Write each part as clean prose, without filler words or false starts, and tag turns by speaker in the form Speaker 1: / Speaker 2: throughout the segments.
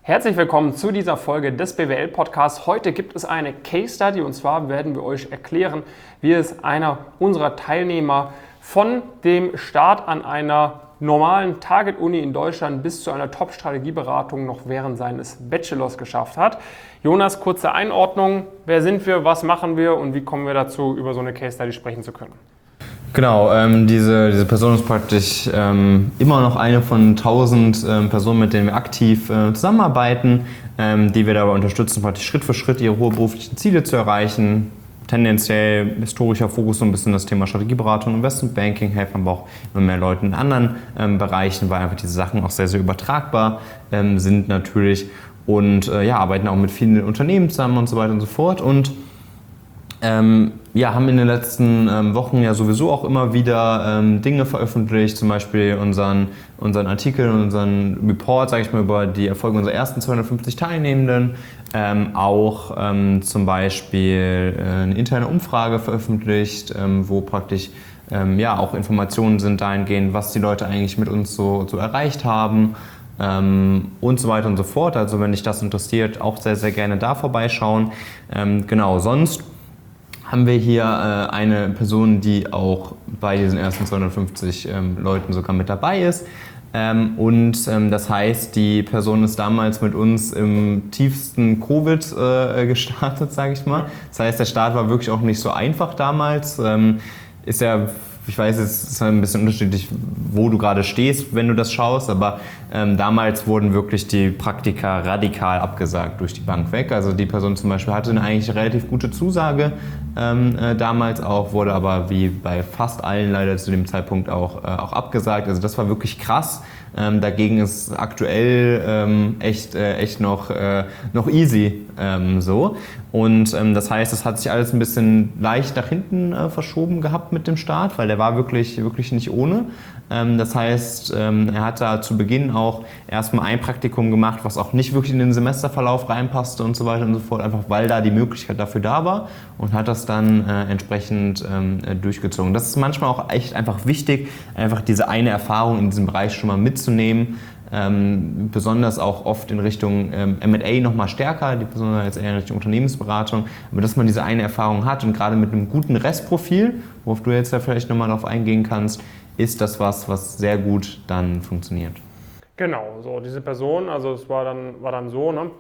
Speaker 1: Herzlich willkommen zu dieser Folge des BWL-Podcasts. Heute gibt es eine Case Study und zwar werden wir euch erklären, wie es einer unserer Teilnehmer von dem Start an einer normalen Target-Uni in Deutschland bis zu einer Top-Strategieberatung noch während seines Bachelors geschafft hat. Jonas, kurze Einordnung. Wer sind wir, was machen wir und wie kommen wir dazu, über so eine Case Study sprechen zu können?
Speaker 2: Genau, diese Person ist praktisch immer noch eine von 1000 Personen, mit denen wir aktiv zusammenarbeiten, die wir dabei unterstützen, praktisch Schritt für Schritt ihre hohe beruflichen Ziele zu erreichen. Tendenziell historischer Fokus so ein bisschen das Thema Strategieberatung, Investmentbanking, helfen aber auch immer mehr Leuten in anderen Bereichen, weil einfach diese Sachen auch sehr, sehr übertragbar sind natürlich und arbeiten auch mit vielen Unternehmen zusammen und so weiter und so fort. Und haben in den letzten Wochen ja sowieso auch immer wieder Dinge veröffentlicht, zum Beispiel unseren Artikel und unseren Report, sage ich mal, über die Erfolge unserer ersten 250 Teilnehmenden, auch zum Beispiel eine interne Umfrage veröffentlicht, wo praktisch auch Informationen sind dahingehend, was die Leute eigentlich mit uns so erreicht haben. Und so weiter und so fort. Also wenn dich das interessiert, auch sehr, sehr gerne da vorbeischauen. Sonst haben wir hier eine Person, die auch bei diesen ersten 250 Leuten sogar mit dabei ist. Das heißt, die Person ist damals mit uns im tiefsten Covid gestartet, sage ich mal. Das heißt, der Start war wirklich auch nicht so einfach damals. Ich weiß, es ist ein bisschen unterschiedlich, wo du gerade stehst, wenn du das schaust, aber damals wurden wirklich die Praktika radikal abgesagt durch die Bank weg. Also die Person zum Beispiel hatte eine eigentlich relativ gute Zusage damals auch, wurde aber wie bei fast allen leider zu dem Zeitpunkt auch abgesagt. Also das war wirklich krass. Dagegen ist aktuell echt noch easy so. Und das heißt, es hat sich alles ein bisschen leicht nach hinten verschoben gehabt mit dem Start, weil der war wirklich nicht ohne. Das heißt, er hat da zu Beginn auch erstmal ein Praktikum gemacht, was auch nicht wirklich in den Semesterverlauf reinpasste und so weiter und so fort, einfach weil da die Möglichkeit dafür da war und hat das dann entsprechend durchgezogen. Das ist manchmal auch echt einfach wichtig, einfach diese eine Erfahrung in diesem Bereich schon mal mitzunehmen. Besonders auch oft in Richtung M&A nochmal stärker, die besonders jetzt eher in Richtung Unternehmensberatung, aber dass man diese eine Erfahrung hat und gerade mit einem guten Restprofil, worauf du jetzt ja vielleicht nochmal darauf eingehen kannst, ist das was sehr gut dann funktioniert.
Speaker 1: Genau, so diese Person, also es war dann so, ne?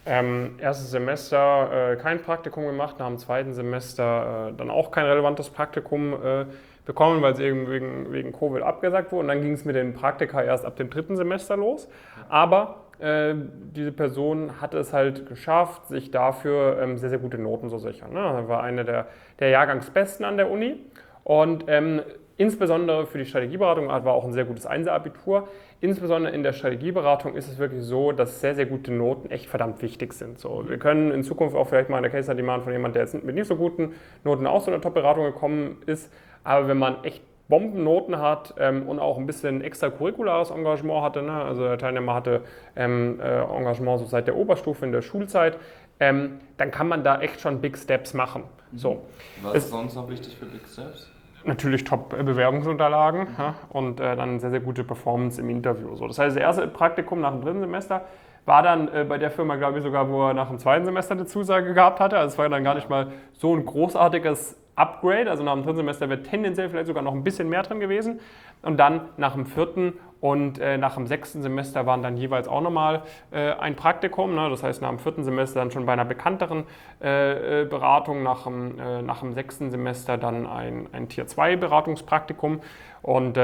Speaker 1: Erstes Semester kein Praktikum gemacht, nach dem zweiten Semester dann auch kein relevantes Praktikum bekommen, weil es eben wegen Covid abgesagt wurde. Und dann ging es mit den Praktika erst ab dem dritten Semester los. Aber diese Person hatte es halt geschafft, sich dafür sehr, sehr gute Noten zu sichern. Ne? Er war einer der Jahrgangsbesten an der Uni und insbesondere für die Strategieberatung war auch ein sehr gutes Einser-Abitur. Insbesondere in der Strategieberatung ist es wirklich so, dass sehr, sehr gute Noten echt verdammt wichtig sind. So, wir können in Zukunft auch vielleicht mal eine Case Study machen von jemandem, der jetzt mit nicht so guten Noten auch zu einer Top-Beratung gekommen ist. Aber wenn man echt Bombennoten hat und auch ein bisschen extracurriculares Engagement hatte, ne? Also der Teilnehmer hatte Engagement so seit der Oberstufe in der Schulzeit, dann kann man da echt schon Big Steps machen. So.
Speaker 2: Was ist sonst noch wichtig für Big Steps?
Speaker 1: Natürlich Top-Bewerbungsunterlagen und dann sehr, sehr gute Performance im Interview. So, das heißt, das erste Praktikum nach dem dritten Semester war dann bei der Firma, glaube ich, sogar, wo er nach dem zweiten Semester eine Zusage gehabt hatte. Also es war dann gar nicht mal so ein großartiges Upgrade. Also nach dem dritten Semester wäre tendenziell vielleicht sogar noch ein bisschen mehr drin gewesen. Und dann nach dem vierten und nach dem sechsten Semester waren dann jeweils auch nochmal ein Praktikum. Ne? Das heißt, nach dem vierten Semester dann schon bei einer bekannteren Beratung, nach dem sechsten Semester dann ein Tier-2-Beratungspraktikum. Und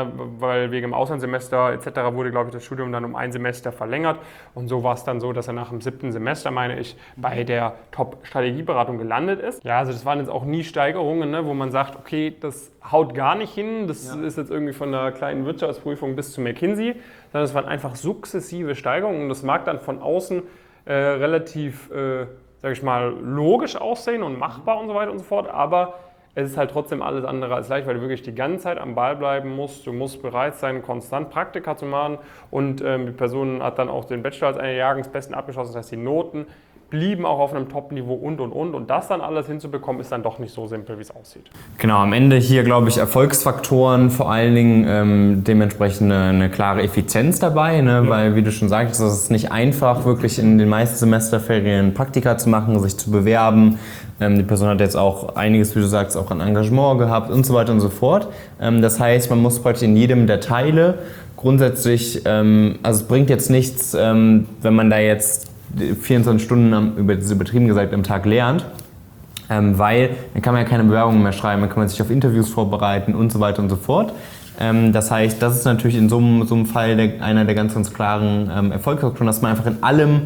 Speaker 1: weil wegen dem Auslandssemester etc. wurde, glaube ich, das Studium dann um ein Semester verlängert. Und so war es dann so, dass er nach dem siebten Semester, meine ich, bei der Top-Strategieberatung gelandet ist. Ja, also das waren jetzt auch nie Steigerungen, ne, wo man sagt, okay, das haut gar nicht hin. Das ist jetzt irgendwie von einer kleinen Wirtschaftsprüfung bis zu McKinsey. Sondern es waren einfach sukzessive Steigerungen. Und das mag dann von außen relativ, sage ich mal, logisch aussehen und machbar und so weiter und so fort. Aber es ist halt trotzdem alles andere als leicht, weil du wirklich die ganze Zeit am Ball bleiben musst. Du musst bereit sein, konstant Praktika zu machen. Und die Person hat dann auch den Bachelor als einer der Jahrgangsbesten abgeschlossen. Das heißt, die Noten blieben auch auf einem Top-Niveau und das dann alles hinzubekommen, ist dann doch nicht so simpel, wie es aussieht.
Speaker 2: Genau, am Ende hier glaube ich Erfolgsfaktoren, vor allen Dingen dementsprechend eine klare Effizienz dabei, ne? Weil wie du schon sagtest, es ist nicht einfach, wirklich in den meisten Semesterferien Praktika zu machen, sich zu bewerben. Die Person hat jetzt auch einiges, wie du sagst, auch an Engagement gehabt und so weiter und so fort. Das heißt, man muss praktisch in jedem der Teile grundsätzlich, also es bringt jetzt nichts, wenn man da jetzt 24 Stunden übertrieben gesagt am Tag lernt, weil dann kann man ja keine Bewerbungen mehr schreiben, dann kann man sich auf Interviews vorbereiten und so weiter und so fort. Das heißt, das ist natürlich in so einem Fall einer der ganz, ganz klaren Erfolgsfaktoren, dass man einfach in allem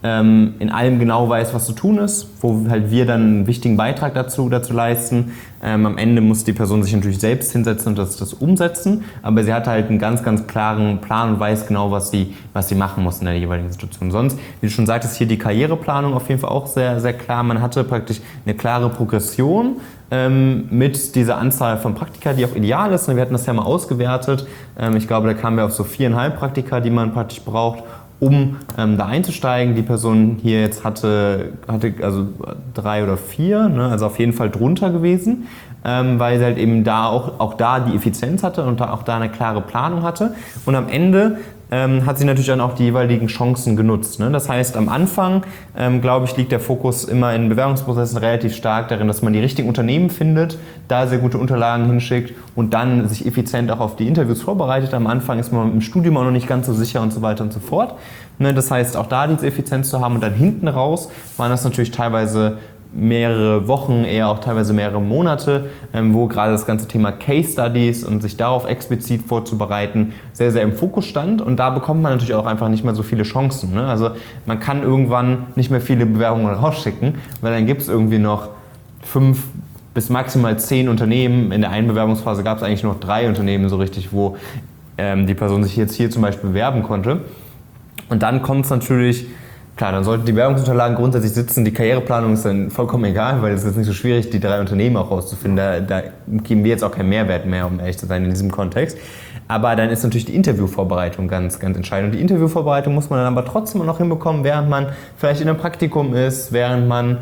Speaker 2: genau weiß, was zu tun ist, wo halt wir dann einen wichtigen Beitrag dazu leisten. Am Ende muss die Person sich natürlich selbst hinsetzen und das umsetzen, aber sie hat halt einen ganz, ganz klaren Plan und weiß genau, was sie machen muss in der jeweiligen Situation. Sonst, wie du schon sagtest, hier die Karriereplanung auf jeden Fall auch sehr, sehr klar. Man hatte praktisch eine klare Progression mit dieser Anzahl von Praktika, die auch ideal ist. Wir hatten das ja mal ausgewertet. Ich glaube, da kamen wir auf so 4,5 Praktika, die man praktisch braucht, um da einzusteigen. Die Person hier jetzt hatte also 3 oder 4, ne, also auf jeden Fall drunter gewesen, weil sie halt eben da auch da die Effizienz hatte und auch da eine klare Planung hatte. Und am Ende hat sie natürlich dann auch die jeweiligen Chancen genutzt. Ne? Das heißt, am Anfang, glaube ich, liegt der Fokus immer in Bewerbungsprozessen relativ stark darin, dass man die richtigen Unternehmen findet, da sehr gute Unterlagen hinschickt und dann sich effizient auch auf die Interviews vorbereitet. Am Anfang ist man im Studium auch noch nicht ganz so sicher und so weiter und so fort. Ne? Das heißt, auch da diese Effizienz zu haben und dann hinten raus waren das natürlich teilweise mehrere Wochen, eher auch teilweise mehrere Monate, wo gerade das ganze Thema Case Studies und sich darauf explizit vorzubereiten sehr, sehr im Fokus stand. Und da bekommt man natürlich auch einfach nicht mehr so viele Chancen. Ne? Also man kann irgendwann nicht mehr viele Bewerbungen rausschicken, weil dann gibt es irgendwie noch 5 bis maximal 10 Unternehmen. In der einen Bewerbungsphase gab es eigentlich nur noch 3 Unternehmen so richtig, wo die Person sich jetzt hier zum Beispiel bewerben konnte. Und dann kommt es natürlich. Klar, dann sollten die Bewerbungsunterlagen grundsätzlich sitzen. Die Karriereplanung ist dann vollkommen egal, weil es ist nicht so schwierig, die 3 Unternehmen auch rauszufinden. Da geben wir jetzt auch keinen Mehrwert mehr, um ehrlich zu sein, in diesem Kontext. Aber dann ist natürlich die Interviewvorbereitung ganz, ganz entscheidend. Und die Interviewvorbereitung muss man dann aber trotzdem noch hinbekommen, während man vielleicht in einem Praktikum ist, während man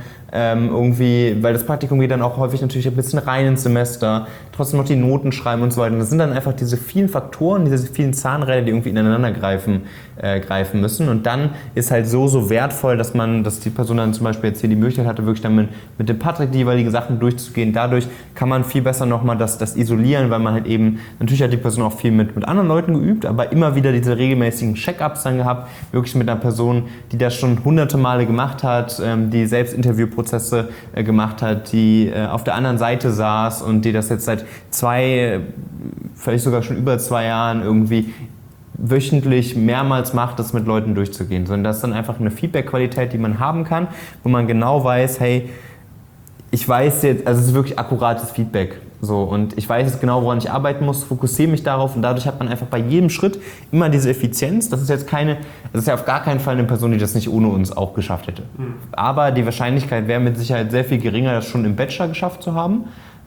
Speaker 2: weil das Praktikum geht dann auch häufig natürlich ein bisschen rein ins Semester, trotzdem noch die Noten schreiben und so weiter. Und das sind dann einfach diese vielen Faktoren, diese vielen Zahnräder, die irgendwie ineinander greifen müssen. Und dann ist halt so wertvoll, dass die Person dann zum Beispiel jetzt hier die Möglichkeit hatte, wirklich dann mit dem Patrick die jeweiligen Sachen durchzugehen. Dadurch kann man viel besser nochmal das isolieren, weil man halt eben, natürlich hat die Person auch viel mit anderen Leuten geübt, aber immer wieder diese regelmäßigen Check-ups dann gehabt, wirklich mit einer Person, die das schon hunderte Male gemacht hat, die selbst Interviewprozesse gemacht hat, die auf der anderen Seite saß und die das jetzt seit 2, vielleicht sogar schon über 2 Jahren irgendwie wöchentlich mehrmals macht, das mit Leuten durchzugehen. Sondern das ist dann einfach eine Feedback-Qualität, die man haben kann, wo man genau weiß, hey, ich weiß jetzt, also es ist wirklich akkurates Feedback. So, und ich weiß jetzt genau, woran ich arbeiten muss, fokussiere mich darauf und dadurch hat man einfach bei jedem Schritt immer diese Effizienz. Das ist ja auf gar keinen Fall eine Person, die das nicht ohne uns auch geschafft hätte. Aber die Wahrscheinlichkeit wäre mit Sicherheit sehr viel geringer, das schon im Bachelor geschafft zu haben.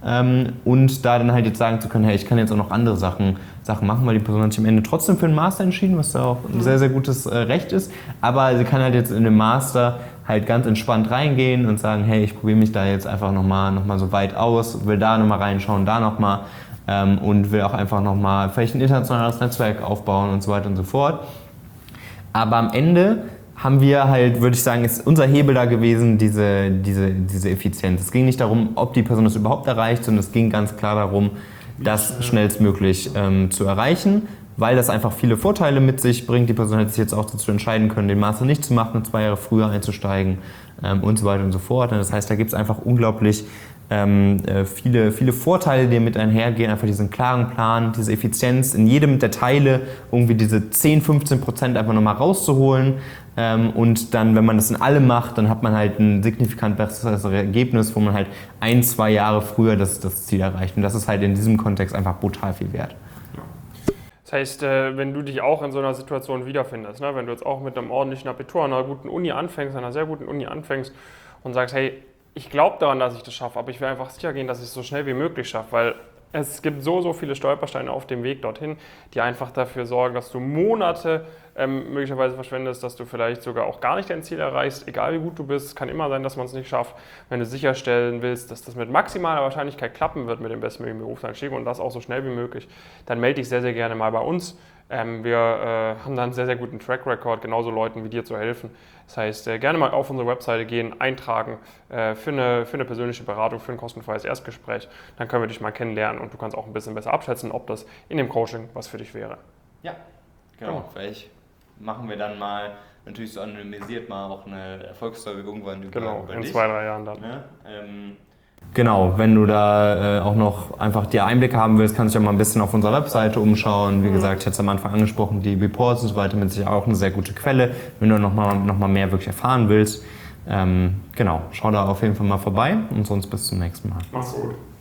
Speaker 2: Und da dann halt jetzt sagen zu können, hey, ich kann jetzt auch noch andere Sachen machen, weil die Person hat sich am Ende trotzdem für einen Master entschieden, was ja auch ein sehr, sehr gutes Recht ist. Aber sie kann halt jetzt in den Master halt ganz entspannt reingehen und sagen, hey, ich probiere mich da jetzt einfach nochmal so weit aus, will da nochmal reinschauen, da nochmal und will auch einfach nochmal vielleicht ein internationales Netzwerk aufbauen und so weiter und so fort. Aber am Ende haben wir halt, würde ich sagen, ist unser Hebel da gewesen, diese Effizienz. Es ging nicht darum, ob die Person das überhaupt erreicht, sondern es ging ganz klar darum, das schnellstmöglich zu erreichen, weil das einfach viele Vorteile mit sich bringt. Die Person hätte sich jetzt auch dazu entscheiden können, den Master nicht zu machen, 2 Jahre früher einzusteigen und so weiter und so fort. Und das heißt, da gibt es einfach unglaublich viele Vorteile, die mit einhergehen, einfach diesen klaren Plan, diese Effizienz in jedem der Teile, irgendwie diese 10-15% einfach nochmal rauszuholen und dann, wenn man das in allem macht, dann hat man halt ein signifikant besseres Ergebnis, wo man halt 1-2 Jahre früher das Ziel erreicht und das ist halt in diesem Kontext einfach brutal viel wert.
Speaker 1: Das heißt, wenn du dich auch in so einer Situation wiederfindest, ne, wenn du jetzt auch mit einem ordentlichen Abitur an einer guten Uni anfängst, an einer sehr guten Uni anfängst und sagst, hey, ich glaube daran, dass ich das schaffe, aber ich will einfach sicher gehen, dass ich es so schnell wie möglich schaffe, weil Es gibt so viele Stolpersteine auf dem Weg dorthin, die einfach dafür sorgen, dass du Monate möglicherweise verschwendest, dass du vielleicht sogar auch gar nicht dein Ziel erreichst, egal wie gut du bist. Es kann immer sein, dass man es nicht schafft. Wenn du sicherstellen willst, dass das mit maximaler Wahrscheinlichkeit klappen wird mit dem bestmöglichen Berufseinstieg und das auch so schnell wie möglich, dann melde dich sehr, sehr gerne mal bei uns. Wir haben da einen sehr, sehr guten Track Record, genauso Leuten wie dir zu helfen. Das heißt, gerne mal auf unsere Webseite gehen, eintragen für eine persönliche Beratung, für ein kostenfreies Erstgespräch. Dann können wir dich mal kennenlernen und du kannst auch ein bisschen besser abschätzen, ob das in dem Coaching was für dich wäre.
Speaker 2: Ja, genau. Vielleicht machen wir dann mal natürlich so anonymisiert mal auch eine Erfolgsstory irgendwann über
Speaker 1: in
Speaker 2: dich.
Speaker 1: 2-3 Jahren dann.
Speaker 2: Ja, genau, wenn du da auch noch einfach die Einblicke haben willst, kannst du ja mal ein bisschen auf unserer Webseite umschauen. Wie gesagt, ich hatte es am Anfang angesprochen, die Reports und so weiter mit sich auch eine sehr gute Quelle, wenn du noch mal mehr wirklich erfahren willst. Genau, schau da auf jeden Fall mal vorbei und sonst bis zum nächsten Mal.
Speaker 1: Mach's gut.